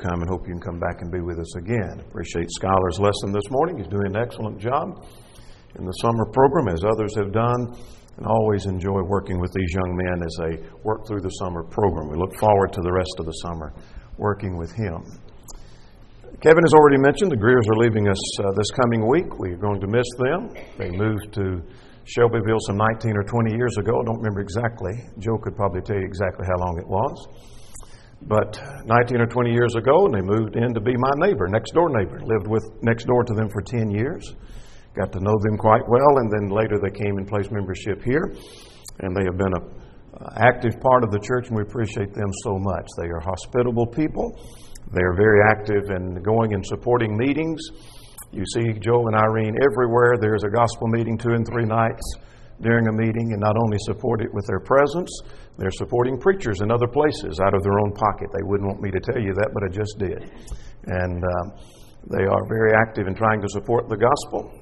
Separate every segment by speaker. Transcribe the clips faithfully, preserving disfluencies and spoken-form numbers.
Speaker 1: come and hope you can come back and be with us again. Appreciate Skylar's lesson this morning. He's doing an excellent job in the summer program, as others have done, and always enjoy working with these young men as they work through the summer program. We look forward to the rest of the summer working with him. Kevin has already mentioned the Greers are leaving us uh, this coming week. We're going to miss them. They moved to Shelbyville some nineteen or twenty years ago. I don't remember exactly. Joe could probably tell you exactly how long it was. But nineteen or twenty years ago, and they moved in to be my neighbor, next door neighbor. Lived with next door to them for ten years. Got to know them quite well, and then later they came and placed membership here. And they have been an active part of the church, and we appreciate them so much. They are hospitable people. They are very active in going and supporting meetings. You see Joe and Irene everywhere. There's a gospel meeting two and three nights during a meeting, and not only support it with their presence, they're supporting preachers in other places out of their own pocket. They wouldn't want me to tell you that, but I just did. And um, they are very active in trying to support the gospel.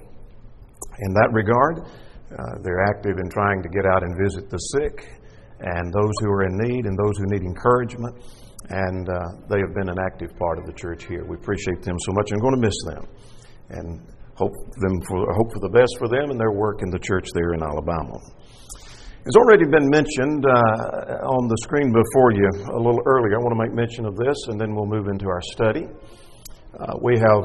Speaker 1: In that regard, uh, they're active in trying to get out and visit the sick and those who are in need and those who need encouragement. And uh, they have been an active part of the church here. We appreciate them so much and going to miss them. And hope them for hope for the best for them and their work in the church there in Alabama. It's already been mentioned uh, on the screen before you a little earlier. I want to make mention of this, and then we'll move into our study. Uh, we have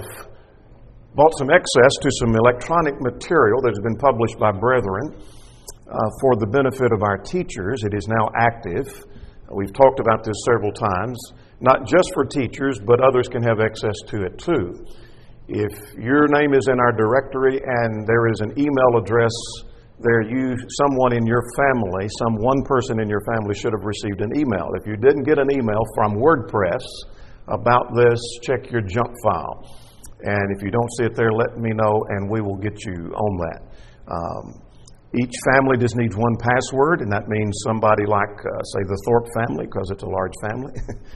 Speaker 1: bought some access to some electronic material that has been published by Brethren uh, for the benefit of our teachers. It is now active. We've talked about this several times, not just for teachers, but others can have access to it too. If your name is in our directory and there is an email address there, you, someone in your family, some one person in your family should have received an email. If you didn't get an email from WordPress about this, check your junk file. And if you don't see it there, let me know and we will get you on that. Um, each family just needs one password, and that means somebody like, uh, say, the Thorpe family, because it's a large family,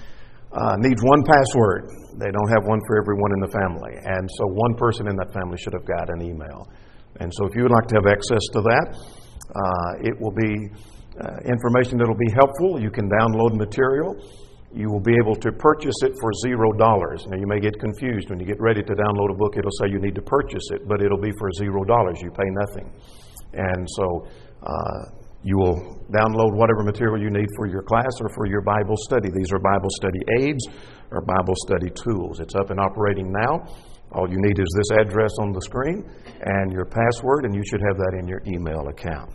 Speaker 1: uh, needs one password. They don't have one for everyone in the family. And so one person in that family should have got an email. And so if you would like to have access to that, uh, it will be uh, information that will be helpful. You can download material. You will be able to purchase it for zero dollars. Now, you may get confused. When you get ready to download a book, it'll say you need to purchase it, but it'll be for zero dollars. You pay nothing. And so uh, you will download whatever material you need for your class or for your Bible study. These are Bible study aids or Bible study tools. It's up and operating now. All you need is this address on the screen and your password, and you should have that in your email account.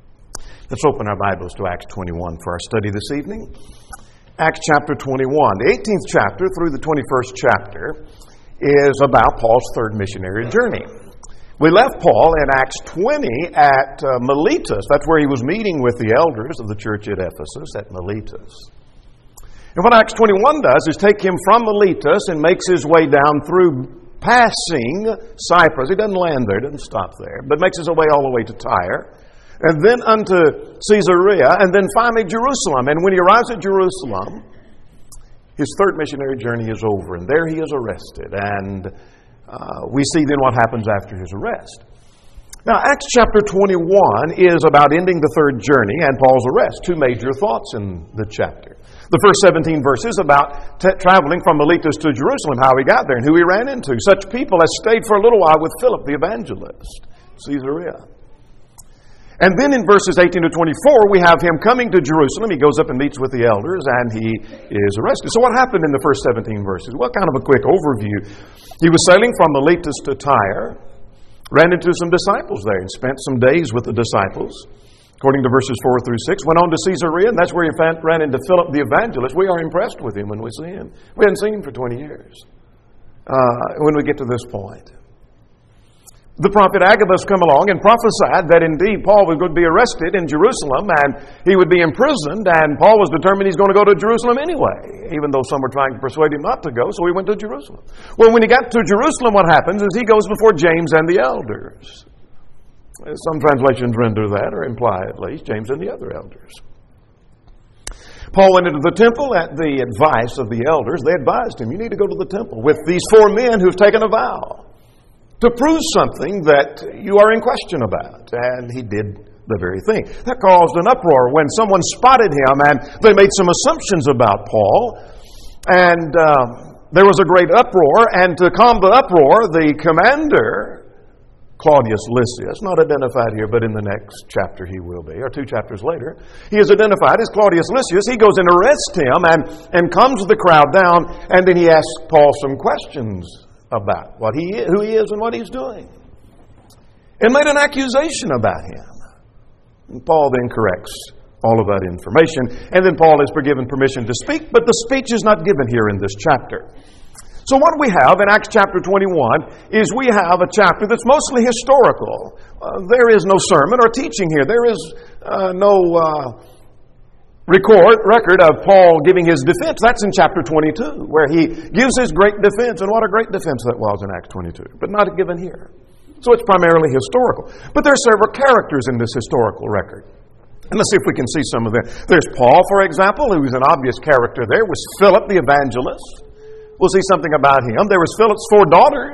Speaker 1: Let's open our Bibles to Acts twenty-one for our study this evening. Acts chapter twenty-one. The eighteenth chapter through the twenty-first chapter is about Paul's third missionary journey. We left Paul in Acts twenty at uh, Miletus. That's where he was meeting with the elders of the church at Ephesus, at Miletus. And what Acts twenty-one does is take him from Miletus and makes his way down through passing Cyprus. He doesn't land there, doesn't stop there, but makes his way all the way to Tyre, and then unto Caesarea, and then finally Jerusalem. And when he arrives at Jerusalem, his third missionary journey is over, and there he is arrested. And uh, we see then what happens after his arrest. Now, Acts chapter twenty-one is about ending the third journey and Paul's arrest. Two major thoughts in the chapter. The first seventeen verses about t- traveling from Miletus to Jerusalem, how he got there and who he ran into. Such people as stayed for a little while with Philip the evangelist, Caesarea. And then in verses eighteen to twenty-four, we have him coming to Jerusalem. He goes up and meets with the elders, and he is arrested. So what happened in the first seventeen verses? Well, kind of a quick overview. He was sailing from Miletus to Tyre, ran into some disciples there, and spent some days with the disciples, according to verses four through six. Went on to Caesarea, and that's where he ran into Philip the evangelist. We are impressed with him when we see him. We hadn't seen him for twenty years uh, when we get to this point. The prophet Agabus come along and prophesied that indeed Paul was going to be arrested in Jerusalem and he would be imprisoned, and Paul was determined he's going to go to Jerusalem anyway, even though some were trying to persuade him not to go, so he went to Jerusalem. Well, when he got to Jerusalem, what happens is he goes before James and the elders. Some translations render that, or imply at least, James and the other elders. Paul went into the temple at the advice of the elders. They advised him, you need to go to the temple with these four men who've taken a vow to prove something that you are in question about. And he did the very thing. That caused an uproar when someone spotted him and they made some assumptions about Paul. And uh, there was a great uproar, and to calm the uproar, the commander, Claudius Lysias, not identified here, but in the next chapter he will be, or two chapters later, he is identified as Claudius Lysias. He goes and arrests him and, and calms the crowd down, and then he asks Paul some questions about what he is, who he is and what he's doing, and made an accusation about him. And Paul then corrects all of that information, and then Paul is given permission to speak, but the speech is not given here in this chapter. So what we have in Acts chapter twenty-one is we have a chapter that's mostly historical. Uh, there is no sermon or teaching here. There is uh, no uh, record record of Paul giving his defense. That's in chapter twenty-two, where he gives his great defense, and what a great defense that was in Acts twenty-two, but not given here. So it's primarily historical. But there are several characters in this historical record. And let's see if we can see some of them. There's Paul, for example, who is an obvious character there. Was Philip the evangelist. We'll see something about him. There was Philip's four daughters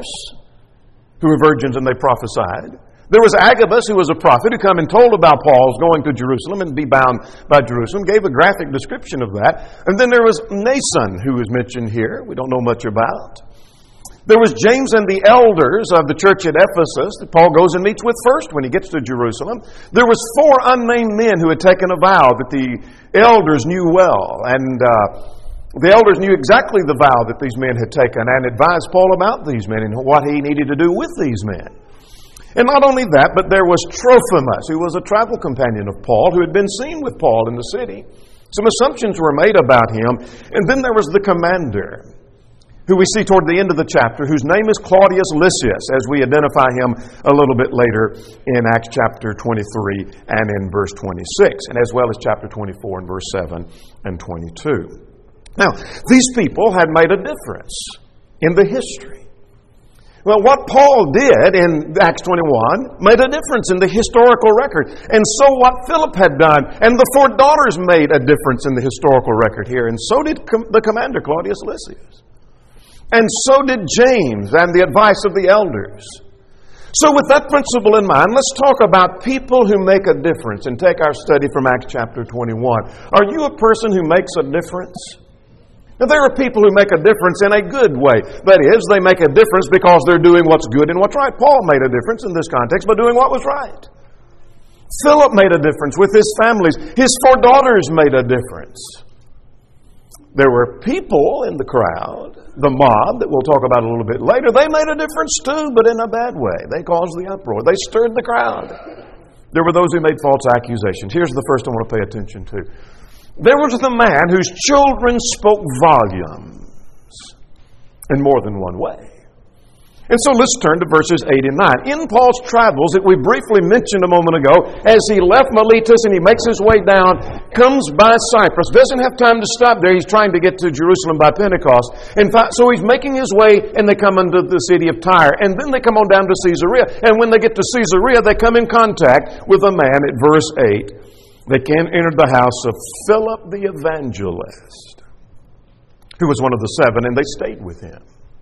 Speaker 1: who were virgins and they prophesied. There was Agabus, who was a prophet, who come and told about Paul's going to Jerusalem and be bound by Jerusalem, gave a graphic description of that. And then there was Nason, who is mentioned here. We don't know much about. There was James and the elders of the church at Ephesus that Paul goes and meets with first when he gets to Jerusalem. There was four unnamed men who had taken a vow that the elders knew well. And uh, the elders knew exactly the vow that these men had taken and advised Paul about these men and what he needed to do with these men. And not only that, but there was Trophimus, who was a travel companion of Paul, who had been seen with Paul in the city. Some assumptions were made about him. And then there was the commander, who we see toward the end of the chapter, whose name is Claudius Lysias, as we identify him a little bit later in Acts chapter twenty-three and in verse twenty-six, and as well as chapter twenty-four and verse seven and twenty-two. Now, these people had made a difference in the history. Well, what Paul did in Acts twenty-one made a difference in the historical record. And so what Philip had done, and the four daughters made a difference in the historical record here. And so did com- the commander, Claudius Lysias. And so did James and the advice of the elders. So with that principle in mind, let's talk about people who make a difference and take our study from Acts chapter twenty-one. Are you a person who makes a difference? Now, there are people who make a difference in a good way. That is, they make a difference because they're doing what's good and what's right. Paul made a difference in this context by doing what was right. Philip made a difference with his families. His four daughters made a difference. There were people in the crowd, the mob that we'll talk about a little bit later. They made a difference too, but in a bad way. They caused the uproar. They stirred the crowd. There were those who made false accusations. Here's the first I want to pay attention to. There was the man whose children spoke volumes in more than one way. And so let's turn to verses eight and nine. In Paul's travels that we briefly mentioned a moment ago, as he left Miletus and he makes his way down, comes by Cyprus, doesn't have time to stop there. He's trying to get to Jerusalem by Pentecost. In fact, so he's making his way and they come into the city of Tyre. And then they come on down to Caesarea. And when they get to Caesarea, they come in contact with a man at verse eight. They can enter the house of Philip the evangelist, who was one of the seven, and they stayed with him.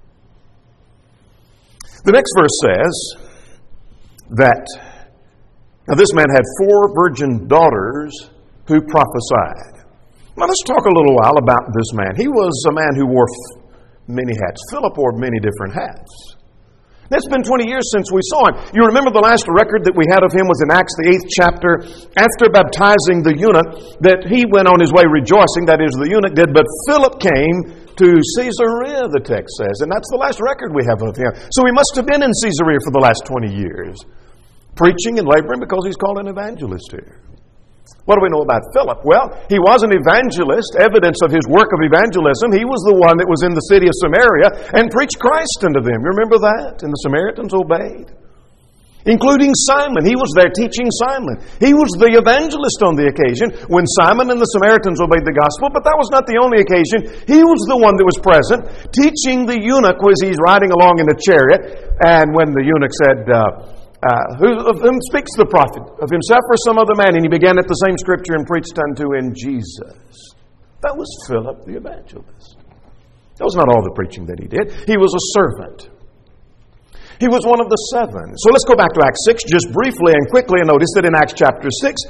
Speaker 1: The next verse says that now this man had four virgin daughters who prophesied. Now let's talk a little while about this man. He was a man who wore f- many hats. Philip wore many different hats. It's been twenty years since we saw him. You remember the last record that we had of him was in Acts, the eighth chapter. After baptizing the eunuch, that he went on his way rejoicing, that is, the eunuch did, but Philip came to Caesarea, the text says, and that's the last record we have of him. So he must have been in Caesarea for the last twenty years, preaching and laboring because he's called an evangelist here. What do we know about Philip? Well, he was an evangelist, evidence of his work of evangelism. He was the one that was in the city of Samaria and preached Christ unto them. You remember that? And the Samaritans obeyed. Including Simon. He was there teaching Simon. He was the evangelist on the occasion when Simon and the Samaritans obeyed the gospel, but that was not the only occasion. He was the one that was present, teaching the eunuch as he's riding along in a chariot. And when the eunuch said, uh, Uh, who of whom speaks the prophet? Of himself or some other man? And he began at the same scripture and preached unto him Jesus. That was Philip the evangelist. That was not all the preaching that he did. He was a servant. He was one of the seven. So let's go back to Acts six just briefly and quickly and notice that in Acts chapter six,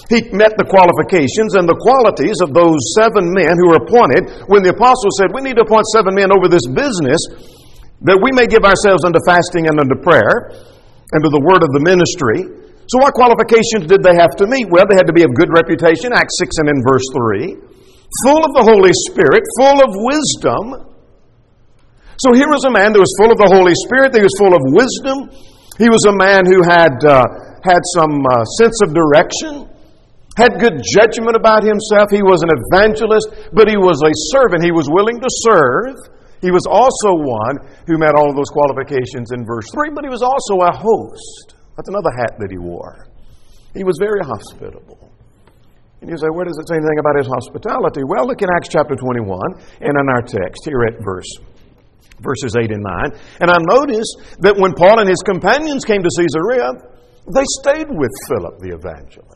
Speaker 1: He met the qualifications and the qualities of those seven men who were appointed when the apostles said, we need to appoint seven men over this business that we may give ourselves unto fasting and unto prayer and to the word of the ministry. So what qualifications did they have to meet? Well, they had to be of good reputation, Acts six and in verse three, full of the Holy Spirit, full of wisdom. So here was a man that was full of the Holy Spirit, that he was full of wisdom. He was a man who had, uh, had some uh, sense of direction, had good judgment about himself. He was an evangelist, but he was a servant. He was willing to serve. He was also one who met all of those qualifications in verse three, but he was also a host. That's another hat that he wore. He was very hospitable. And you say, where does it say anything about his hospitality? Well, look in Acts chapter twenty-one and in our text here at verse verses eight and nine. And I noticed that when Paul and his companions came to Caesarea, they stayed with Philip the evangelist.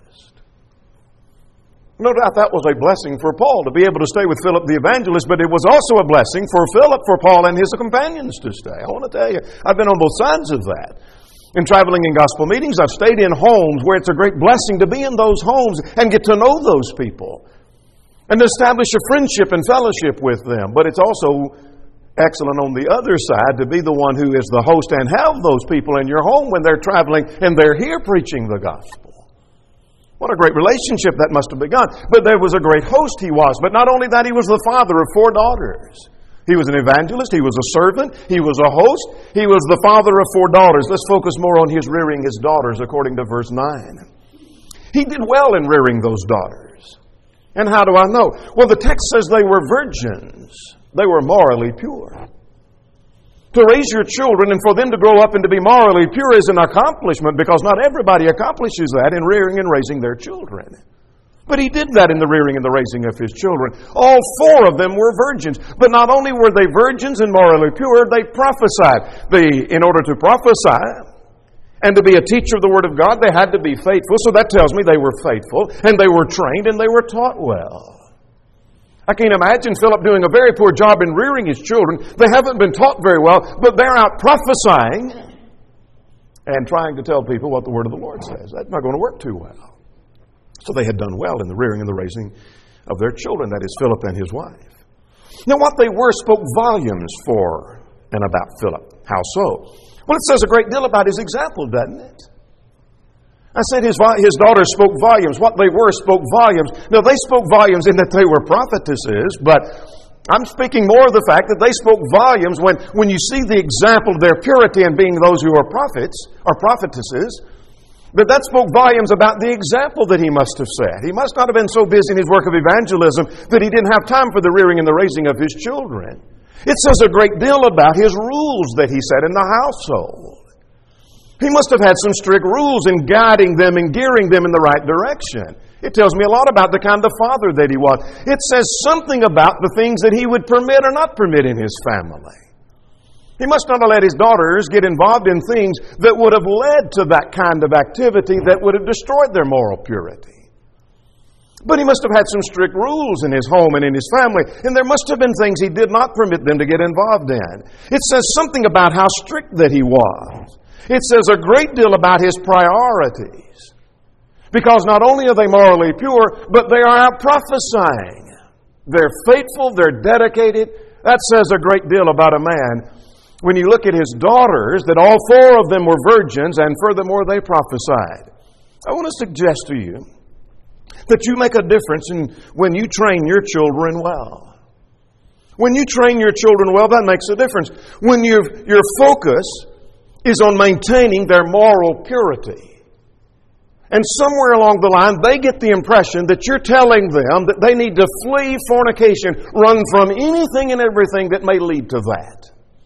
Speaker 1: No doubt that was a blessing for Paul to be able to stay with Philip the evangelist, but it was also a blessing for Philip, for Paul and his companions to stay. I want to tell you, I've been on both sides of that. In traveling in gospel meetings, I've stayed in homes where it's a great blessing to be in those homes and get to know those people and to establish a friendship and fellowship with them. But it's also excellent on the other side to be the one who is the host and have those people in your home when they're traveling and they're here preaching the gospel. What a great relationship that must have begun. But there was a great host he was. But not only that, he was the father of four daughters. He was an evangelist. He was a servant. He was a host. He was the father of four daughters. Let's focus more on his rearing his daughters according to verse nine. He did well in rearing those daughters. And how do I know? Well, the text says they were virgins. They were morally pure. To raise your children and for them to grow up and to be morally pure is an accomplishment, because not everybody accomplishes that in rearing and raising their children. But he did that in the rearing and the raising of his children. All four of them were virgins. But not only were they virgins and morally pure, they prophesied. They, in order to prophesy and to be a teacher of the Word of God, they had to be faithful. So that tells me they were faithful, and they were trained, and they were taught well. I can't imagine Philip doing a very poor job in rearing his children. They haven't been taught very well, but they're out prophesying and trying to tell people what the Word of the Lord says. That's not going to work too well. So they had done well in the rearing and the raising of their children, that is, Philip and his wife. Now, what they were spoke volumes for and about Philip. How so? Well, it says a great deal about his example, doesn't it? I said his, his daughters spoke volumes. What they were spoke volumes. Now, they spoke volumes in that they were prophetesses, but I'm speaking more of the fact that they spoke volumes when, when you see the example of their purity and being those who are prophets or prophetesses. But that spoke volumes about the example that he must have set. He must not have been so busy in his work of evangelism that he didn't have time for the rearing and the raising of his children. It says a great deal about his rules that he set in the household. He must have had some strict rules in guiding them and gearing them in the right direction. It tells me a lot about the kind of father that he was. It says something about the things that he would permit or not permit in his family. He must not have let his daughters get involved in things that would have led to that kind of activity that would have destroyed their moral purity. But he must have had some strict rules in his home and in his family, and there must have been things he did not permit them to get involved in. It says something about how strict that he was. It says a great deal about his priorities. Because not only are they morally pure, but they are out prophesying. They're faithful, they're dedicated. That says a great deal about a man. When you look at his daughters, that all four of them were virgins, and furthermore they prophesied. I want to suggest to you that you make a difference in when you train your children well. When you train your children well, that makes a difference. When your your focus is on maintaining their moral purity. And somewhere along the line, they get the impression that you're telling them that they need to flee fornication, run from anything and everything that may lead to that.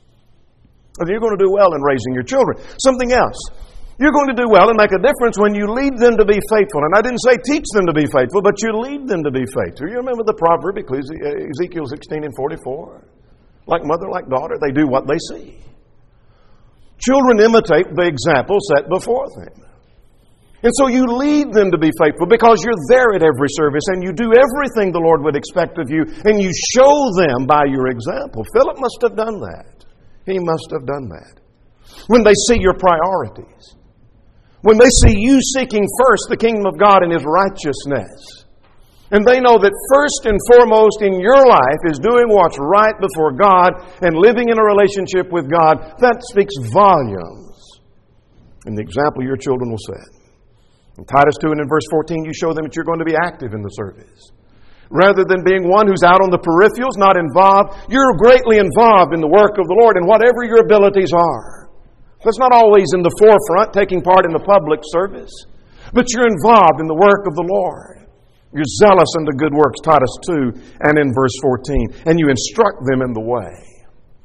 Speaker 1: And you're going to do well in raising your children. Something else. You're going to do well and make a difference when you lead them to be faithful. And I didn't say teach them to be faithful, but you lead them to be faithful. You remember the proverb, Ezekiel sixteen and forty-four? Like mother, like daughter, they do what they see. Children imitate the example set before them. And so you lead them to be faithful because you're there at every service and you do everything the Lord would expect of you, and you show them by your example. Philip must have done that. He must have done that. When they see your priorities, when they see you seeking first the kingdom of God and His righteousness, and they know that first and foremost in your life is doing what's right before God and living in a relationship with God, that speaks volumes in the example your children will set. In Titus two and in verse fourteen, you show them that you're going to be active in the service. Rather than being one who's out on the peripherals, not involved, you're greatly involved in the work of the Lord and whatever your abilities are. That's not always in the forefront, taking part in the public service, but you're involved in the work of the Lord. You're zealous unto good works, Titus two and in verse fourteen, and you instruct them in the way.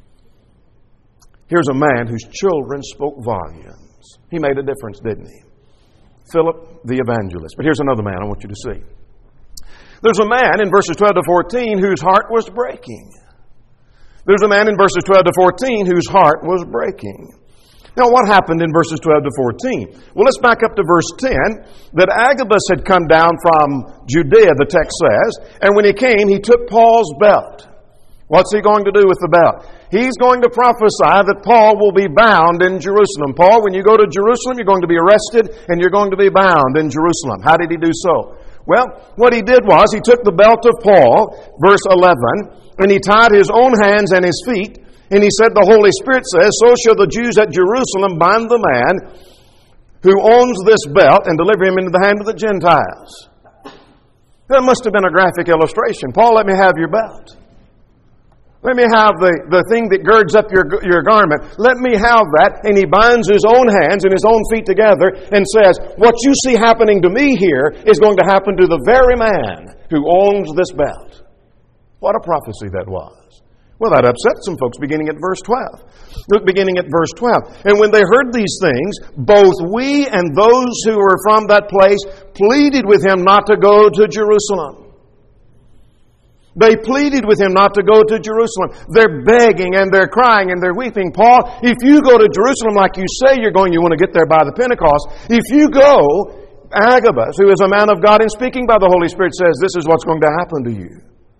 Speaker 1: Here's a man whose children spoke volumes. He made a difference, didn't he? Philip the evangelist. But here's another man I want you to see. There's a man in verses twelve to fourteen whose heart was breaking. There's a man in verses twelve to fourteen whose heart was breaking. Now, what happened in verses twelve to fourteen? Well, let's back up to verse ten. That Agabus had come down from Judea, the text says, and when he came, he took Paul's belt. What's he going to do with the belt? He's going to prophesy that Paul will be bound in Jerusalem. Paul, when you go to Jerusalem, you're going to be arrested and you're going to be bound in Jerusalem. How did he do so? Well, what he did was he took the belt of Paul, verse eleven, and he tied his own hands and his feet. And he said, the Holy Spirit says, so shall the Jews at Jerusalem bind the man who owns this belt and deliver him into the hand of the Gentiles. That must have been a graphic illustration. Paul, let me have your belt. Let me have the, the thing that girds up your, your garment. Let me have that. And he binds his own hands and his own feet together and says, what you see happening to me here is going to happen to the very man who owns this belt. What a prophecy that was. Well, that upset some folks beginning at verse twelve. Look, beginning at verse twelve. And when they heard these things, both we and those who were from that place pleaded with him not to go to Jerusalem. They pleaded with him not to go to Jerusalem. They're begging and they're crying and they're weeping. Paul, if you go to Jerusalem like you say you're going, you want to get there by the Pentecost. If you go, Agabus, who is a man of God and speaking by the Holy Spirit, says this is what's going to happen to you.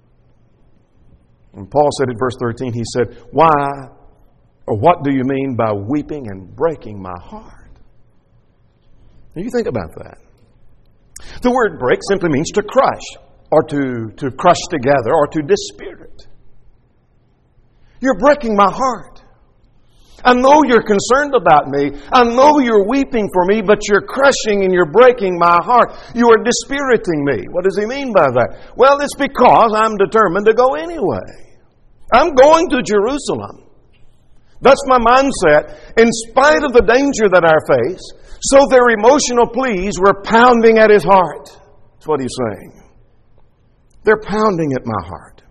Speaker 1: And Paul said in verse thirteen, he said, why or what do you mean by weeping and breaking my heart? Now you think about that. The word break simply means to crush, or to, to crush together, or to dispirit. You're breaking my heart. I know you're concerned about me. I know you're weeping for me, but you're crushing and you're breaking my heart. You are dispiriting me. What does he mean by that? Well, it's because I'm determined to go anyway. I'm going to Jerusalem. That's my mindset. In spite of the danger that I face, so their emotional pleas were pounding at his heart. That's what he's saying. They're pounding at my heart.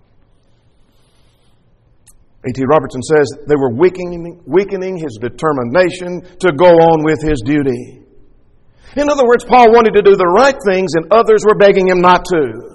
Speaker 1: A T Robertson says they were weakening, weakening his determination to go on with his duty. In other words, Paul wanted to do the right things and others were begging him not to.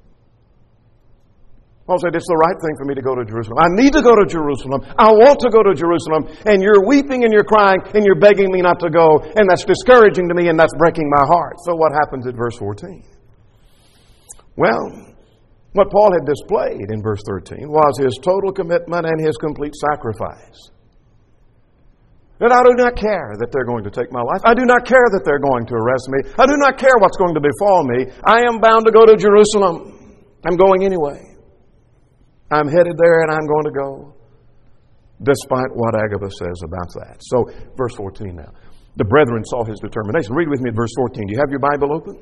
Speaker 1: Paul said, it's the right thing for me to go to Jerusalem. I need to go to Jerusalem. I want to go to Jerusalem. And you're weeping and you're crying and you're begging me not to go. And that's discouraging to me and that's breaking my heart. So what happens at verse fourteen? Well, what Paul had displayed in verse thirteen was his total commitment and his complete sacrifice. That I do not care that they're going to take my life. I do not care that they're going to arrest me. I do not care what's going to befall me. I am bound to go to Jerusalem. I'm going anyway. I'm headed there and I'm going to go, despite what Agabus says about that. So, verse fourteen now. The brethren saw his determination. Read with me at verse fourteen. Do you have your Bible open?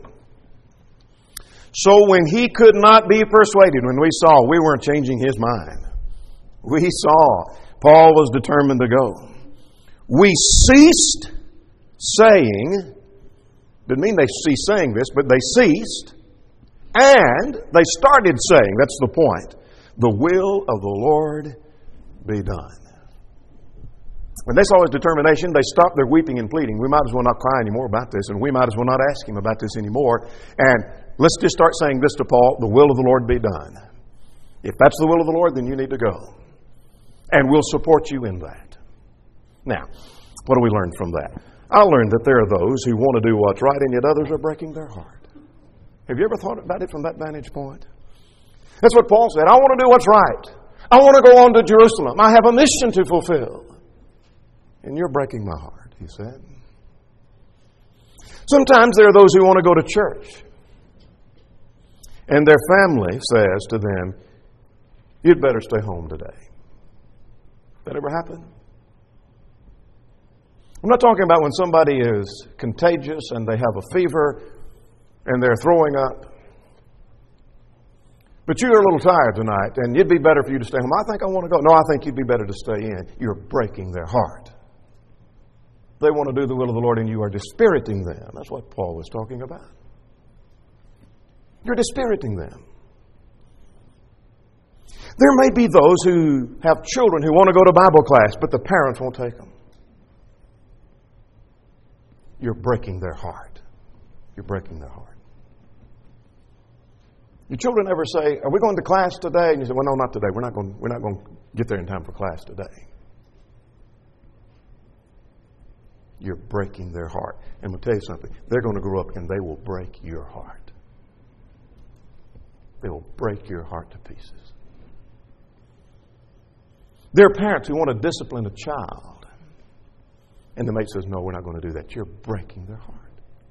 Speaker 1: So when he could not be persuaded, when we saw, we weren't changing his mind. We saw Paul was determined to go. We ceased saying, didn't mean they ceased saying this, but they ceased, and they started saying, that's the point, the will of the Lord be done. When they saw his determination, they stopped their weeping and pleading. We might as well not cry anymore about this, and we might as well not ask him about this anymore. And let's just start saying this to Paul, the will of the Lord be done. If that's the will of the Lord, then you need to go. And we'll support you in that. Now, what do we learn from that? I learned that there are those who want to do what's right, and yet others are breaking their heart. Have you ever thought about it from that vantage point? That's what Paul said. I want to do what's right. I want to go on to Jerusalem. I have a mission to fulfill. And you're breaking my heart, he said. Sometimes there are those who want to go to church, and their family says to them, you'd better stay home today. That ever happen? I'm not talking about when somebody is contagious and they have a fever and they're throwing up. But you're a little tired tonight, and it'd be better for you to stay home. I think I want to go. No, I think you'd be better to stay in. You're breaking their heart. They want to do the will of the Lord, and you are dispiriting them. That's what Paul was talking about. You're dispiriting them. There may be those who have children who want to go to Bible class, but the parents won't take them. You're breaking their heart. You're breaking their heart. Your children ever say, are we going to class today? And you say, well, no, not today. We're not going, we're not going to get there in time for class today. You're breaking their heart. And I'll tell you something. They're going to grow up and they will break your heart. They will break your heart to pieces. There are parents who want to discipline a child. And the mate says, no, we're not going to do that. You're breaking their heart.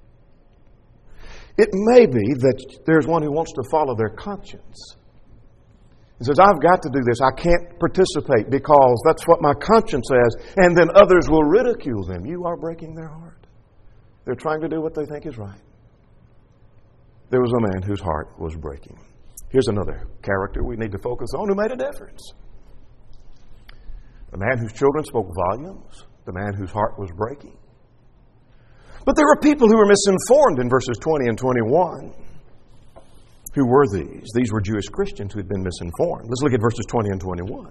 Speaker 1: It may be that there's one who wants to follow their conscience. He says, I've got to do this. I can't participate because that's what my conscience says. And then others will ridicule them. You are breaking their heart. They're trying to do what they think is right. There was a man whose heart was breaking. Here's another character we need to focus on who made a difference. The man whose children spoke volumes. The man whose heart was breaking. But there were people who were misinformed in verses twenty and twenty-one. Who were these? These were Jewish Christians who had been misinformed. Let's look at verses twenty and twenty-one.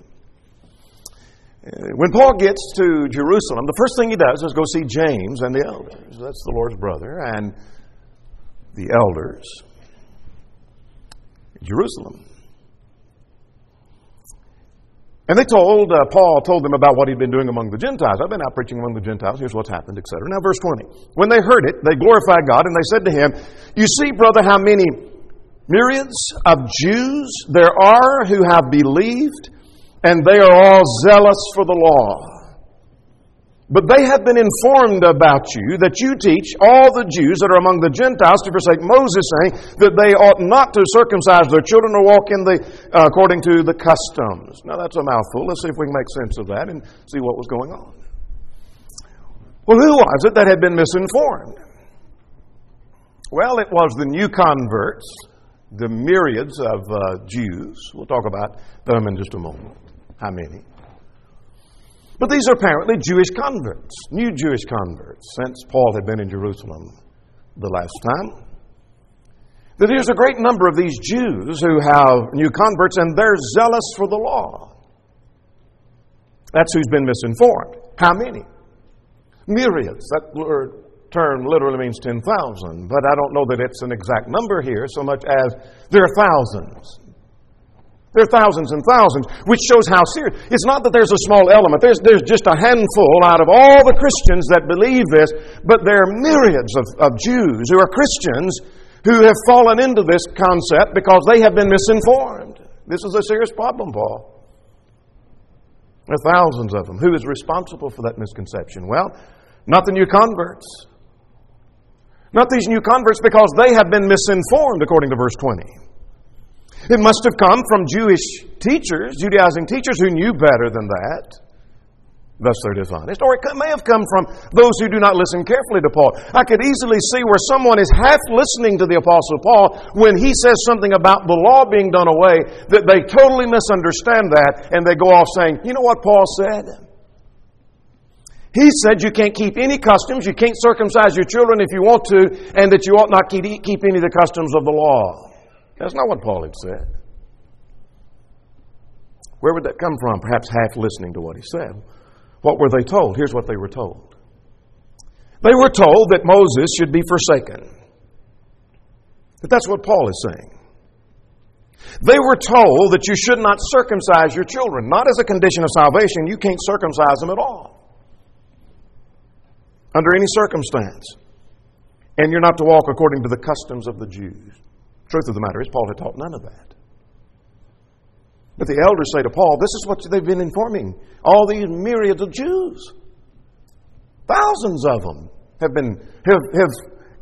Speaker 1: When Paul gets to Jerusalem, the first thing he does is go see James and the elders. That's the Lord's brother. And the elders in Jerusalem. And they told, uh, Paul told them about what he'd been doing among the Gentiles. I've been out preaching among the Gentiles. Here's what's happened, et cetera. Now, verse twenty. When they heard it, they glorified God, and they said to him, you see, brother, how many myriads of Jews there are who have believed, and they are all zealous for the law. But they have been informed about you that you teach all the Jews that are among the Gentiles to forsake Moses, saying that they ought not to circumcise their children or walk in the uh, according to the customs. Now that's a mouthful. Let's see if we can make sense of that and see what was going on. Well, who was it that had been misinformed? Well, it was the new converts, the myriads of uh, Jews. We'll talk about them in just a moment. How many? But these are apparently Jewish converts, new Jewish converts, since Paul had been in Jerusalem the last time. That there's a great number of these Jews who have new converts, and they're zealous for the law. That's who's been misinformed. How many? Myriads. That word, term literally means ten thousand, but I don't know that it's an exact number here so much as there are thousands. There are thousands and thousands, which shows how serious. It's not that there's a small element. There's, there's just a handful out of all the Christians that believe this, but there are myriads of, of Jews who are Christians who have fallen into this concept because they have been misinformed. This is a serious problem, Paul. There are thousands of them. Who is responsible for that misconception? Well, not the new converts. Not these new converts, because they have been misinformed, according to verse twenty. It must have come from Jewish teachers, Judaizing teachers who knew better than that. Thus they're dishonest. Or it may have come from those who do not listen carefully to Paul. I could easily see where someone is half listening to the Apostle Paul when he says something about the law being done away, that they totally misunderstand that, and they go off saying, you know what Paul said? He said you can't keep any customs, you can't circumcise your children if you want to, and that you ought not keep, keep any of the customs of the law. That's not what Paul had said. Where would that come from? Perhaps half listening to what he said. What were they told? Here's what they were told. They were told that Moses should be forsaken. But that's what Paul is saying. They were told that you should not circumcise your children. Not as a condition of salvation. You can't circumcise them at all. Under any circumstance. And you're not to walk according to the customs of the Jews. Truth of the matter is, Paul had taught none of that. But the elders say to Paul, this is what they've been informing all these myriads of Jews. Thousands of them have been have, have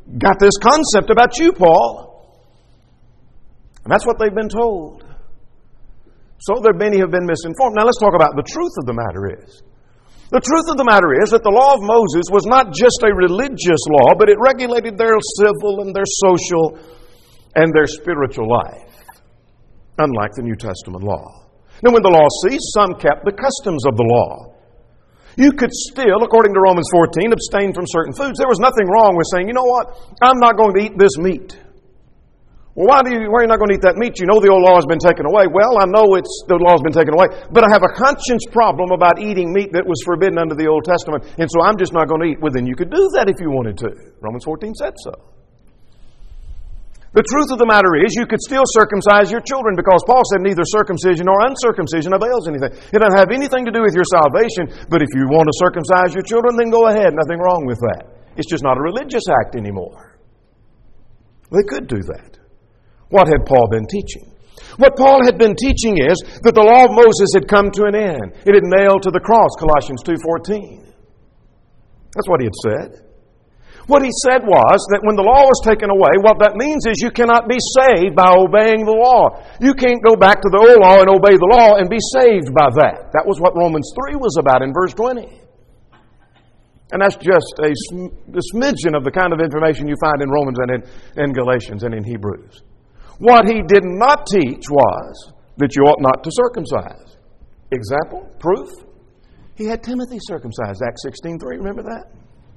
Speaker 1: got this concept about you, Paul. And that's what they've been told. So there many have been misinformed. Now let's talk about the truth of the matter is. The truth of the matter is that the law of Moses was not just a religious law, but it regulated their civil and their social and their spiritual life, unlike the New Testament law. Now when the law ceased, some kept the customs of the law. You could still, according to Romans fourteen, abstain from certain foods. There was nothing wrong with saying, you know what, I'm not going to eat this meat. Well, why, do you, why are you not going to eat that meat? You know the old law has been taken away. Well, I know it's the law has been taken away, but I have a conscience problem about eating meat that was forbidden under the Old Testament, and so I'm just not going to eat. Well, then you could do that if you wanted to. Romans fourteen said so. The truth of the matter is you could still circumcise your children because Paul said neither circumcision nor uncircumcision avails anything. It doesn't have anything to do with your salvation, but if you want to circumcise your children, then go ahead. Nothing wrong with that. It's just not a religious act anymore. They could do that. What had Paul been teaching? What Paul had been teaching is that the law of Moses had come to an end. It had nailed to the cross, Colossians two fourteen. That's what he had said. What he said was that when the law was taken away, what that means is you cannot be saved by obeying the law. You can't go back to the old law and obey the law and be saved by that. That was what Romans three was about in verse twenty. And that's just a, a smidgen of the kind of information you find in Romans and in, in Galatians and in Hebrews. What he did not teach was that you ought not to circumcise. Example, proof. He had Timothy circumcised, Acts sixteen three. Remember that?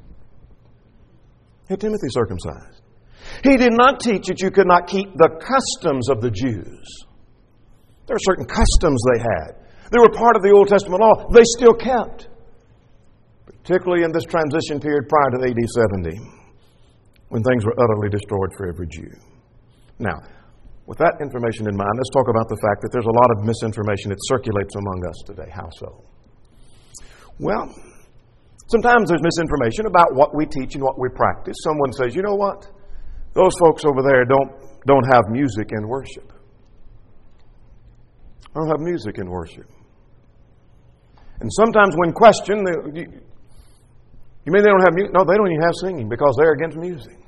Speaker 1: He had Timothy circumcised. He did not teach that you could not keep the customs of the Jews. There were certain customs they had. They were part of the Old Testament law. They still kept. Particularly in this transition period prior to A D seventy, when things were utterly destroyed for every Jew. Now, with that information in mind, let's talk about the fact that there's a lot of misinformation that circulates among us today. How so? Well, sometimes there's misinformation about what we teach and what we practice. Someone says, you know what? Those folks over there don't, don't have music in worship. I don't have music in worship. And sometimes when questioned, they, you, you mean they don't have music? No, they don't even have singing because they're against music.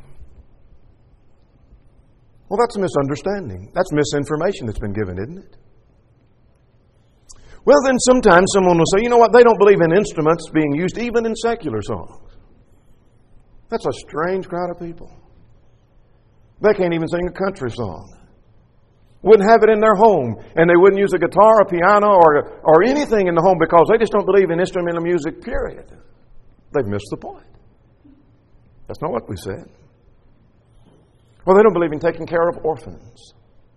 Speaker 1: Well, that's a misunderstanding. That's misinformation that's been given, isn't it? Well, then sometimes someone will say, you know what, they don't believe in instruments being used even in secular songs. That's a strange crowd of people. They can't even sing a country song. Wouldn't have it in their home, and they wouldn't use a guitar, a piano, or, or anything in the home because they just don't believe in instrumental music, period. They've missed the point. That's not what we said. Well, they don't believe in taking care of orphans.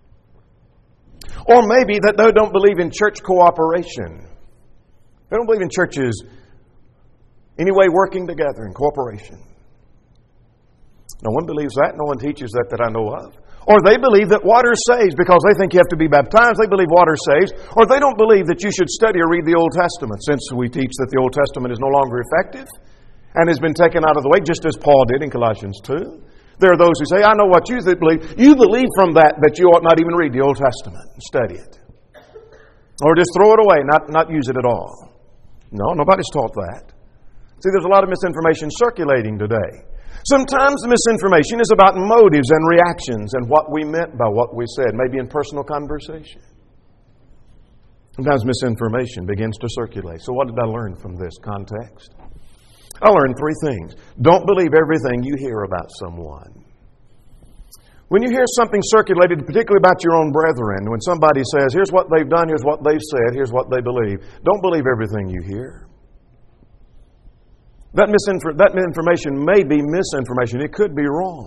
Speaker 1: Or maybe that they don't believe in church cooperation. They don't believe in churches anyway working together in cooperation. No one believes that. No one teaches that that I know of. Or they believe that water saves because they think you have to be baptized. They believe water saves. Or they don't believe that you should study or read the Old Testament, since we teach that the Old Testament is no longer effective and has been taken out of the way, just as Paul did in Colossians two. There are those who say, I know what you believe. You believe from that that you ought not even read the Old Testament and study it. Or just throw it away, not, not use it at all. No, nobody's taught that. See, there's a lot of misinformation circulating today. Sometimes the misinformation is about motives and reactions and what we meant by what we said, maybe in personal conversation. Sometimes misinformation begins to circulate. So what did I learn from this context? I learned three things. Don't believe everything you hear about someone. When you hear something circulated, particularly about your own brethren, when somebody says, here's what they've done, here's what they've said, here's what they believe, don't believe everything you hear. That, misinfor- that information may be misinformation. It could be wrong.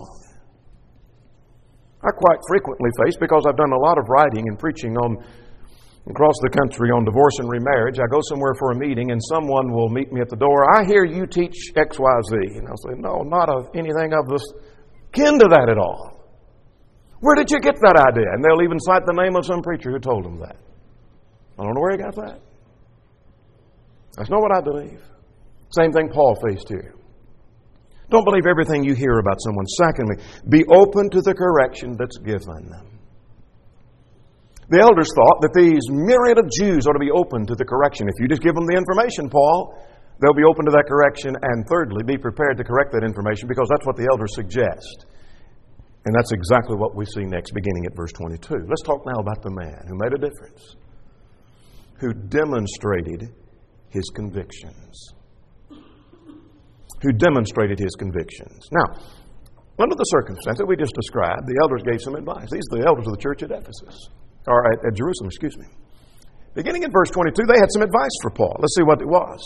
Speaker 1: I quite frequently face, because I've done a lot of writing and preaching on across the country on divorce and remarriage, I go somewhere for a meeting and someone will meet me at the door. I hear you teach X Y Z. And I'll say, no, not of anything of the kin to that at all. Where did you get that idea? And they'll even cite the name of some preacher who told them that. I don't know where he got that. That's not what I believe. Same thing Paul faced here. Don't believe everything you hear about someone. Secondly, be open to the correction that's given them. The elders thought that these myriad of Jews ought to be open to the correction. If you just give them the information, Paul, They'll be open to that correction, and thirdly, be prepared to correct that information because that's what the elders suggest. And that's exactly what we see next, beginning at verse twenty-two. Let's talk now about the man who made a difference, who demonstrated his convictions. Who demonstrated his convictions. Now, under the circumstance that we just described, the elders gave some advice. These are the elders of the church at Ephesus, or at, at Jerusalem, excuse me. Beginning in verse twenty-two, they had some advice for Paul. Let's see what it was.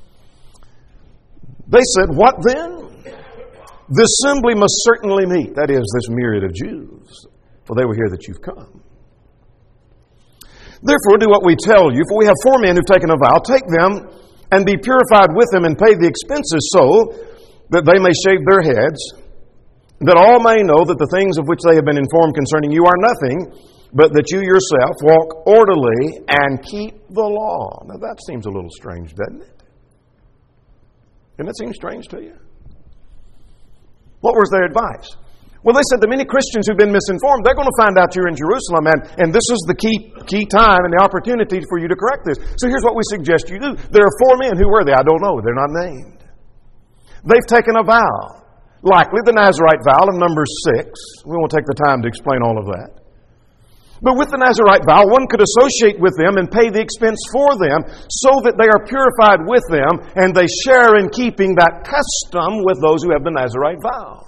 Speaker 1: They said, "What then? The assembly must certainly meet." That is, this myriad of Jews, for they will hear that you've come. "Therefore, do what we tell you, for we have four men who've taken a vow. Take them and be purified with them and pay the expenses so that they may shave their heads, that all may know that the things of which they have been informed concerning you are nothing, but that you yourself walk orderly and keep the law." Now that seems a little strange, doesn't it? Doesn't that seem strange to you? What was their advice? Well, they said the many Christians who've been misinformed, they're going to find out you're in Jerusalem, and, and this is the key, key time and the opportunity for you to correct this. So here's what we suggest you do. There are four men. Who were they? I don't know. They're not named. They've taken a vow. Likely the Nazirite vow of Numbers six. We won't take the time to explain all of that. But with the Nazirite vow, one could associate with them and pay the expense for them so that they are purified with them and they share in keeping that custom with those who have the Nazirite vow.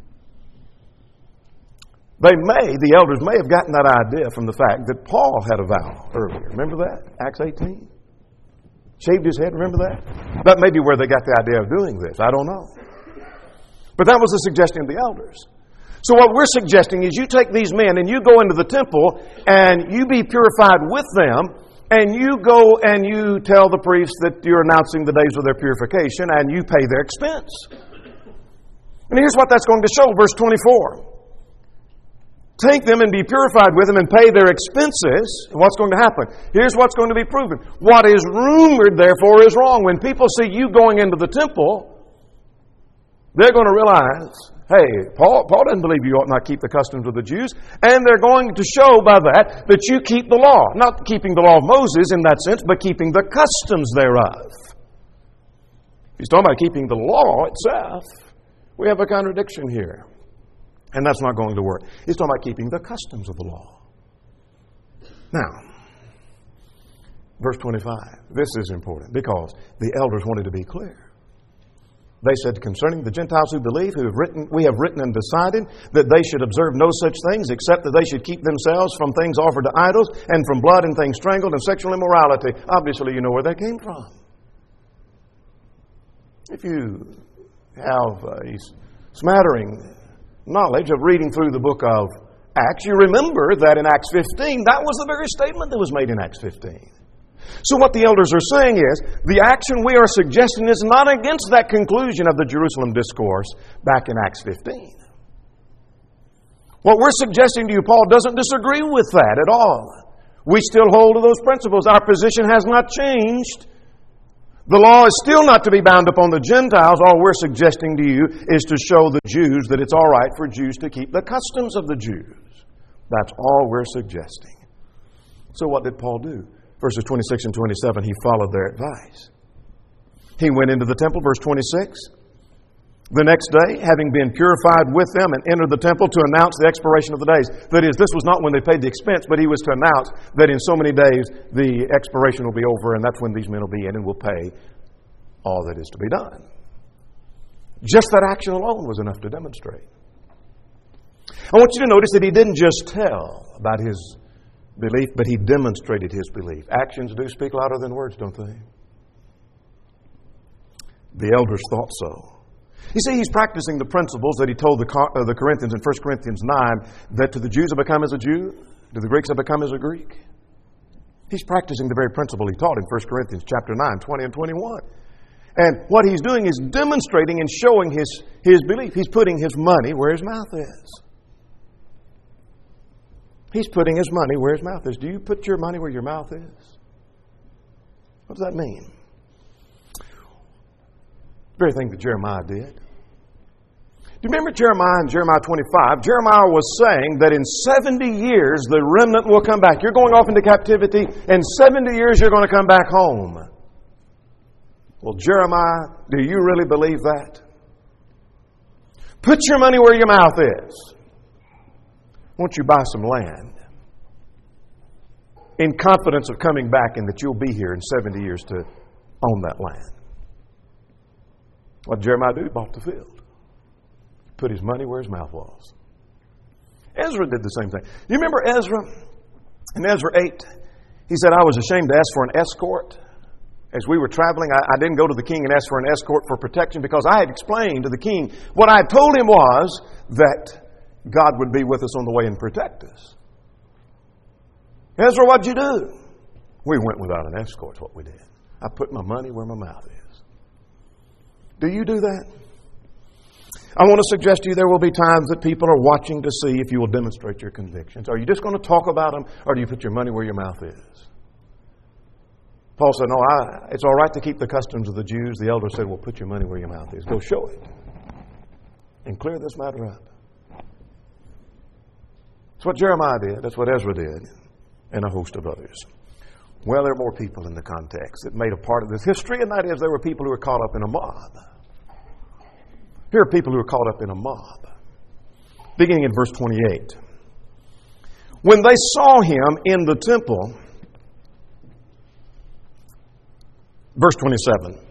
Speaker 1: They may, the elders may have gotten that idea from the fact that Paul had a vow earlier. Remember that? Acts eighteen? Shaved his head, remember that? That may be where they got the idea of doing this. I don't know. But that was the suggestion of the elders. So what we're suggesting is you take these men and you go into the temple and you be purified with them and you go and you tell the priests that you're announcing the days of their purification and you pay their expense. And here's what that's going to show, verse twenty-four. Take them and be purified with them and pay their expenses. And what's going to happen? Here's what's going to be proven. What is rumored, therefore, is wrong. When people see you going into the temple, they're going to realize, hey, Paul, Paul doesn't believe you ought not keep the customs of the Jews. And they're going to show by that that you keep the law. Not keeping the law of Moses in that sense, but keeping the customs thereof. He's talking about keeping the law itself. We have a contradiction here. And that's not going to work. He's talking about keeping the customs of the law. Now, verse twenty-five. This is important because the elders wanted to be clear. They said, concerning the Gentiles who believe, who have written, we have written and decided that they should observe no such things, except that they should keep themselves from things offered to idols, and from blood and things strangled, and sexual immorality. Obviously, you know where that came from. If you have a smattering knowledge of reading through the book of Acts, you remember that in Acts fifteen, that was the very statement that was made in Acts fifteen. So what the elders are saying is, the action we are suggesting is not against that conclusion of the Jerusalem discourse back in Acts fifteen. What we're suggesting to you, Paul doesn't disagree with that at all. We still hold to those principles. Our position has not changed. The law is still not to be bound upon the Gentiles. All we're suggesting to you is to show the Jews that it's all right for Jews to keep the customs of the Jews. That's all we're suggesting. So what did Paul do? Verses twenty-six and twenty-seven, he followed their advice. He went into the temple, verse twenty-six. The next day, having been purified with them, and entered the temple to announce the expiration of the days. That is, this was not when they paid the expense, but he was to announce that in so many days the expiration will be over, and that's when these men will be in and will pay all that is to be done. Just that action alone was enough to demonstrate. I want you to notice that he didn't just tell about his belief, but he demonstrated his belief. Actions do speak louder than words, don't they? The elders thought so. You see, he's practicing the principles that he told the, uh, the Corinthians in First Corinthians nine, that to the Jews have become as a Jew, to the Greeks have become as a Greek. He's practicing the very principle he taught in First Corinthians chapter nine, twenty and twenty-one. And what he's doing is demonstrating and showing his, his belief. He's putting his money where his mouth is. He's putting his money where his mouth is. Do you put your money where your mouth is? What does that mean? The very thing that Jeremiah did. Do you remember Jeremiah in Jeremiah twenty-five? Jeremiah was saying that in seventy years the remnant will come back. You're going off into captivity. In seventy years you're going to come back home. Well, Jeremiah, do you really believe that? Put your money where your mouth is. Won't you buy some land in confidence of coming back and that you'll be here in seventy years to own that land? What did Jeremiah do? He bought the field. Put his money where his mouth was. Ezra did the same thing. You remember Ezra? In Ezra eight, he said, I was ashamed to ask for an escort. As we were traveling, I, I didn't go to the king and ask for an escort for protection because I had explained to the king what I had told him was that God would be with us on the way and protect us. Ezra, what'd you do? We went without an escort, is what we did. I put my money where my mouth is. Do you do that? I want to suggest to you there will be times that people are watching to see if you will demonstrate your convictions. Are you just going to talk about them, or do you put your money where your mouth is? Paul said, no, I, it's all right to keep the customs of the Jews. The elder said, well, put your money where your mouth is. Go show it and clear this matter up. That's what Jeremiah did. That's what Ezra did, and a host of others. Well, there are more people in the context that made a part of this history, and that is there were people who were caught up in a mob. Here are people who were caught up in a mob. Beginning in verse twenty-eight. When they saw him in the temple, verse twenty-seven.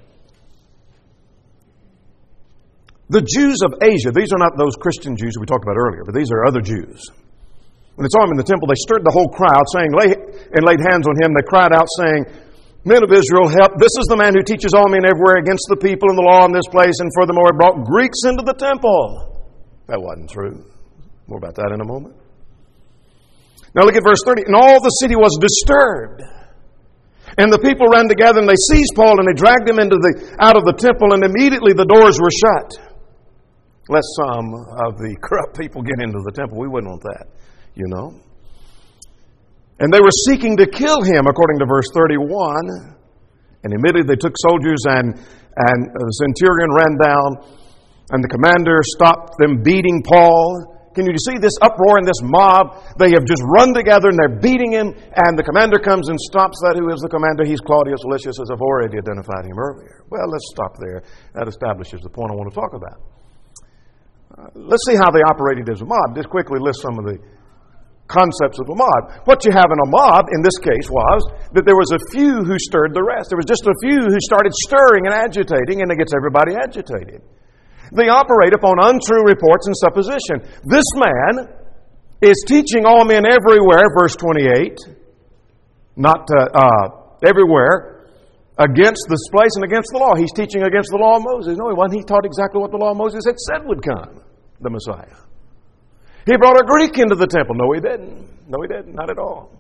Speaker 1: The Jews of Asia, these are not those Christian Jews we talked about earlier, but these are other Jews. When they saw him in the temple, they stirred the whole crowd, saying, lay, and laid hands on him. They cried out, saying, Men of Israel, help. This is the man who teaches all men everywhere against the people and the law in this place, and furthermore brought Greeks into the temple. That wasn't true. More about that in a moment. Now look at verse thirty. And all the city was disturbed. And the people ran together, and they seized Paul, and they dragged him into the out of the temple, and immediately the doors were shut. Lest some of the corrupt people get into the temple. We wouldn't want that, you know. And they were seeking to kill him, according to verse thirty-one. And immediately they took soldiers, and, and the centurion ran down, and the commander stopped them beating Paul. Can you see this uproar and this mob? They have just run together, and they're beating him, and the commander comes and stops that. Who is the commander? He's Claudius Lysias, as I've already identified him earlier. Well, let's stop there. That establishes the point I want to talk about. Uh, let's see how they operated as a mob. Just quickly list some of the concepts of a mob. What you have in a mob, in this case, was that there was a few who stirred the rest. There was just a few who started stirring and agitating, and it gets everybody agitated. They operate upon untrue reports and supposition. This man is teaching all men everywhere, verse twenty-eight, not uh, uh, everywhere, against this place and against the law. He's teaching against the law of Moses. No, he wasn't. He taught exactly what the law of Moses had said would come, the Messiah. He brought a Greek into the temple. No, he didn't. No, he didn't. Not at all.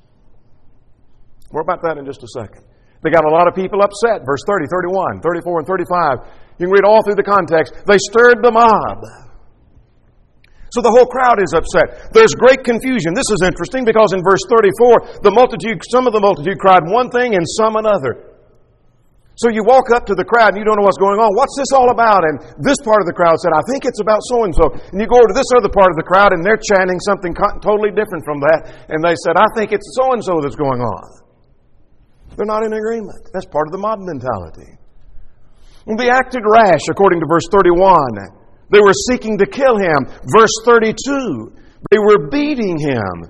Speaker 1: More about that in just a second. They got a lot of people upset. Verse thirty, thirty-one, thirty-four, and thirty-five. You can read all through the context. They stirred the mob. So the whole crowd is upset. There's great confusion. This is interesting because in verse thirty-four, the multitude, some of the multitude cried one thing and some another. So you walk up to the crowd and you don't know what's going on. What's this all about? And this part of the crowd said, I think it's about so-and-so. And you go over to this other part of the crowd and they're chanting something totally different from that. And they said, I think it's so-and-so that's going on. They're not in agreement. That's part of the mob mentality. And they acted rash, according to verse thirty-one. They were seeking to kill him. Verse thirty-two, they were beating him.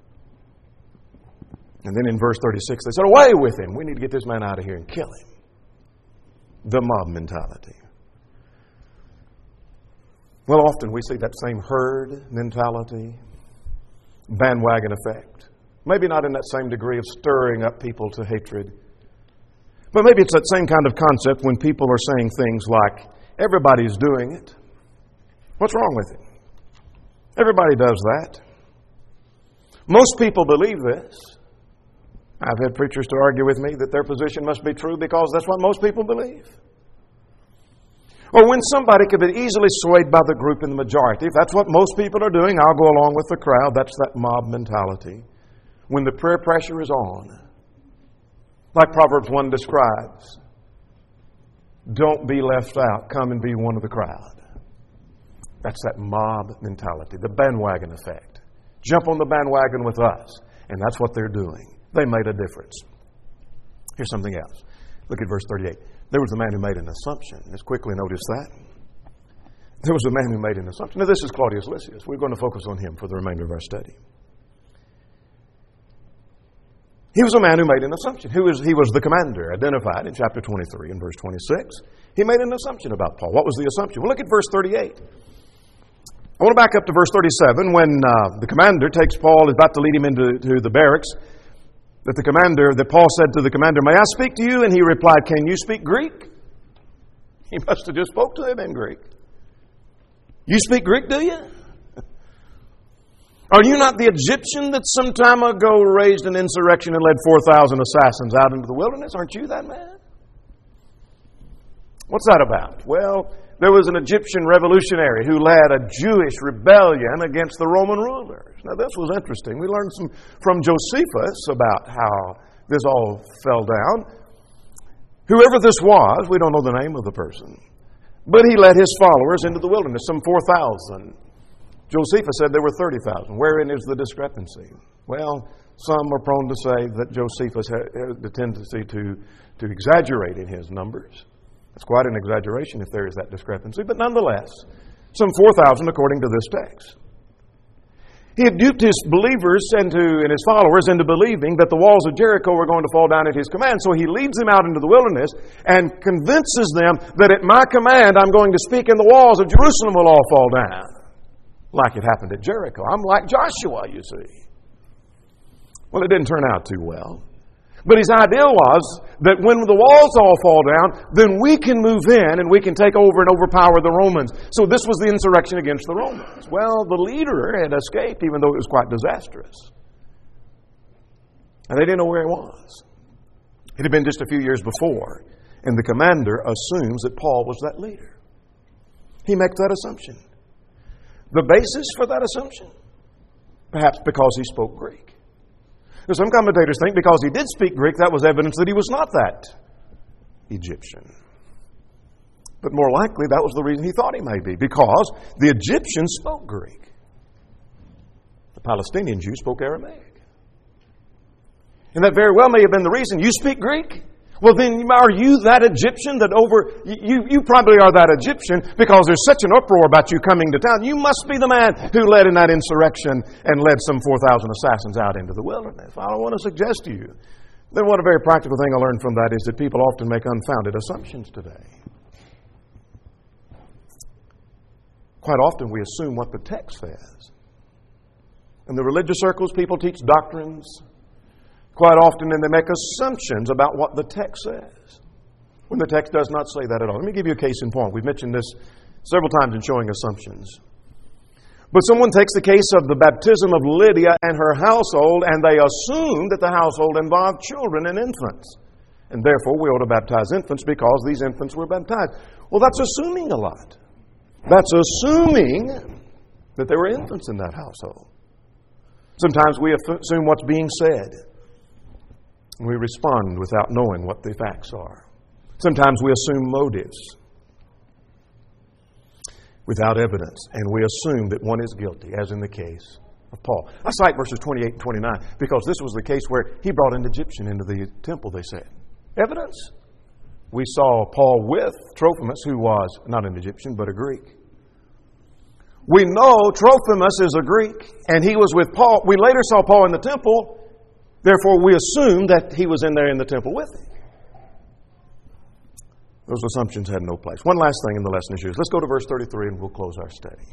Speaker 1: And then in verse thirty-six, they said, away with him. We need to get this man out of here and kill him. The mob mentality. Well, often we see that same herd mentality, bandwagon effect. Maybe not in that same degree of stirring up people to hatred. But maybe it's that same kind of concept when people are saying things like, everybody's doing it. What's wrong with it? Everybody does that. Most people believe this. I've had preachers to argue with me that their position must be true because that's what most people believe. Or when somebody could be easily swayed by the group in the majority, if that's what most people are doing, I'll go along with the crowd. That's that mob mentality. When the prayer pressure is on, like Proverbs one describes, don't be left out. Come and be one of the crowd. That's that mob mentality, the bandwagon effect. Jump on the bandwagon with us. And that's what they're doing. They made a difference. Here's something else. Look at verse thirty-eight. There was a man who made an assumption. Let's quickly notice that. There was a man who made an assumption. Now, this is Claudius Lysias. We're going to focus on him for the remainder of our study. He was a man who made an assumption. Who was, he was the commander, identified in chapter twenty-three and verse twenty-six. He made an assumption about Paul. What was the assumption? Well, look at verse thirty-eight. I want to back up to verse thirty-seven when uh, the commander takes Paul, is about to lead him into to the barracks. That the commander, that Paul said to the commander, "May I speak to you?" And he replied, "Can you speak Greek?" He must have just spoke to him in Greek. "You speak Greek, do you? Are you not the Egyptian that some time ago raised an insurrection and led four thousand assassins out into the wilderness? Aren't you that man?" What's that about? Well, there was an Egyptian revolutionary who led a Jewish rebellion against the Roman rulers. Now, this was interesting. We learned some from Josephus about how this all fell down. Whoever this was, we don't know the name of the person, but he led his followers into the wilderness, some four thousand. Josephus said there were thirty thousand. Wherein is the discrepancy? Well, some are prone to say that Josephus had the tendency to, to exaggerate in his numbers. It's quite an exaggeration if there is that discrepancy, but nonetheless, some four thousand according to this text. He had duped his believers into, and his followers into believing that the walls of Jericho were going to fall down at his command. So he leads them out into the wilderness and convinces them that at my command I'm going to speak and the walls of Jerusalem will all fall down. Like it happened at Jericho. I'm like Joshua, you see. Well, it didn't turn out too well. But his idea was that when the walls all fall down, then we can move in and we can take over and overpower the Romans. So this was the insurrection against the Romans. Well, the leader had escaped, even though it was quite disastrous. And they didn't know where he was. It had been just a few years before, and the commander assumes that Paul was that leader. He makes that assumption. The basis for that assumption? Perhaps because he spoke Greek. Now, some commentators think because he did speak Greek, that was evidence that he was not that Egyptian. But more likely, that was the reason he thought he may be, because the Egyptians spoke Greek. The Palestinian Jews spoke Aramaic. And that very well may have been the reason. You speak Greek? Well, then are you that Egyptian that over... You, you probably are that Egyptian because there's such an uproar about you coming to town. You must be the man who led in that insurrection and led some four thousand assassins out into the wilderness. I want to suggest to you that what a very practical thing I learned from that is that people often make unfounded assumptions today. Quite often we assume what the text says. In the religious circles, people teach doctrines quite often, and they make assumptions about what the text says, when the text does not say that at all. Let me give you a case in point. We've mentioned this several times in showing assumptions. But someone takes the case of the baptism of Lydia and her household, and they assume that the household involved children and infants. And therefore, we ought to baptize infants because these infants were baptized. Well, that's assuming a lot. That's assuming that there were infants in that household. Sometimes we assume what's being said. We respond without knowing what the facts are. Sometimes we assume motives without evidence, and we assume that one is guilty, as in the case of Paul. I cite verses twenty-eight and twenty-nine because this was the case where he brought an Egyptian into the temple, they said. Evidence. We saw Paul with Trophimus, who was not an Egyptian, but a Greek. We know Trophimus is a Greek, and he was with Paul. We later saw Paul in the temple. Therefore, we assume that he was in there in the temple with him. Those assumptions had no place. One last thing in the lesson is used. Let's go to verse thirty-three and we'll close our study.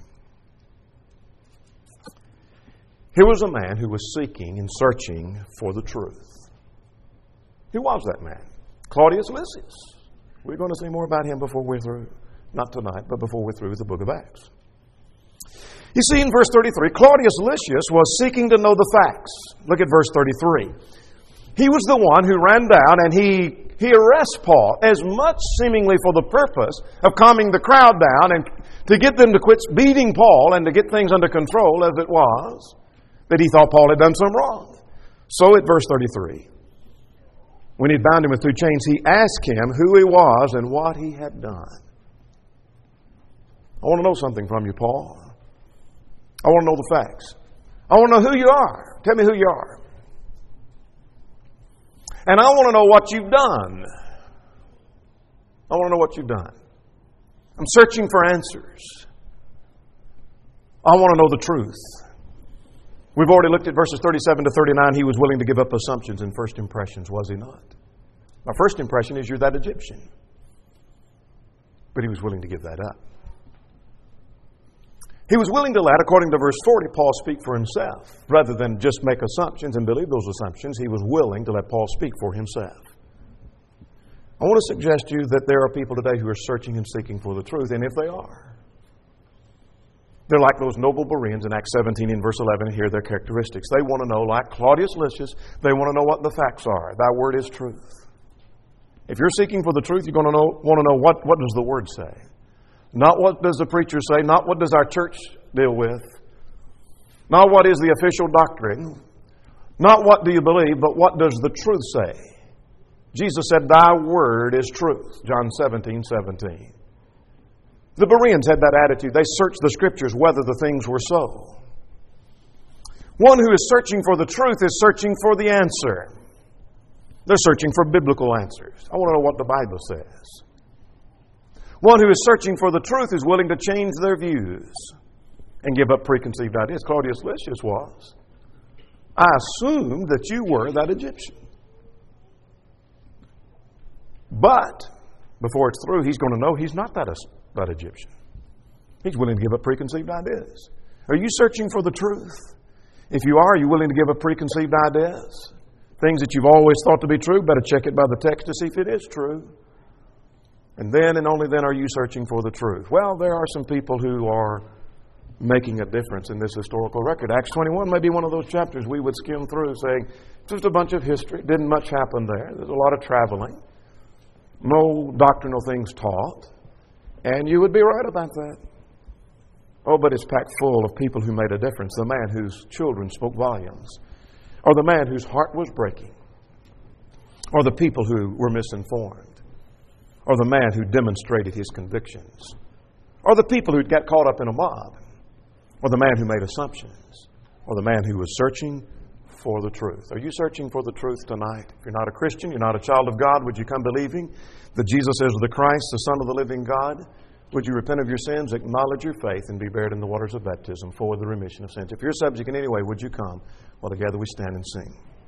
Speaker 1: Here was a man who was seeking and searching for the truth. Who was that man? Claudius Lysias. We're going to see more about him before we're through. Not tonight, but before we're through with the book of Acts. You see, in verse thirty-three, Claudius Lysias was seeking to know the facts. Look at verse thirty-three. He was the one who ran down and he, he arrests Paul, as much seemingly for the purpose of calming the crowd down and to get them to quit beating Paul and to get things under control as it was, that he thought Paul had done some wrong. So at verse thirty-three, when he'd bound him with two chains, he asked him who he was and what he had done. I want to know something from you, Paul. I want to know the facts. I want to know who you are. Tell me who you are. And I want to know what you've done. I want to know what you've done. I'm searching for answers. I want to know the truth. We've already looked at verses thirty-seven to thirty-nine. He was willing to give up assumptions and first impressions, was he not? My first impression is you're that Egyptian. But he was willing to give that up. He was willing to let, according to verse forty, Paul speak for himself. Rather than just make assumptions and believe those assumptions, he was willing to let Paul speak for himself. I want to suggest to you that there are people today who are searching and seeking for the truth, and if they are, they're like those noble Bereans in Acts seventeen in verse eleven. Here are their characteristics. They want to know, like Claudius Lysias, they want to know what the facts are. Thy word is truth. If you're seeking for the truth, you're going to know, want to know what, what does the Word say. Not what does the preacher say, not what does our church deal with, not what is the official doctrine, not what do you believe, but what does the truth say. Jesus said, Thy word is truth, John seventeen seventeen. The Bereans had that attitude. They searched the Scriptures whether the things were so. One who is searching for the truth is searching for the answer. They're searching for biblical answers. I want to know what the Bible says. One who is searching for the truth is willing to change their views and give up preconceived ideas. Claudius Lysias was. I assumed that you were that Egyptian. But before it's through, he's going to know he's not that, that Egyptian. He's willing to give up preconceived ideas. Are you searching for the truth? If you are, are you willing to give up preconceived ideas? Things that you've always thought to be true, better check it by the text to see if it is true. And then and only then are you searching for the truth. Well, there are some people who are making a difference in this historical record. Acts twenty-one may be one of those chapters we would skim through saying, just a bunch of history, didn't much happen there. There's a lot of traveling. No doctrinal things taught. And you would be right about that. Oh, but it's packed full of people who made a difference. The man whose children spoke volumes. Or the man whose heart was breaking. Or the people who were misinformed. Or the man who demonstrated his convictions. Or the people who got caught up in a mob. Or the man who made assumptions. Or the man who was searching for the truth. Are you searching for the truth tonight? If you're not a Christian, you're not a child of God, would you come believing that Jesus is the Christ, the Son of the living God? Would you repent of your sins, acknowledge your faith, and be buried in the waters of baptism for the remission of sins? If you're a subject in any way, would you come while together we stand and sing?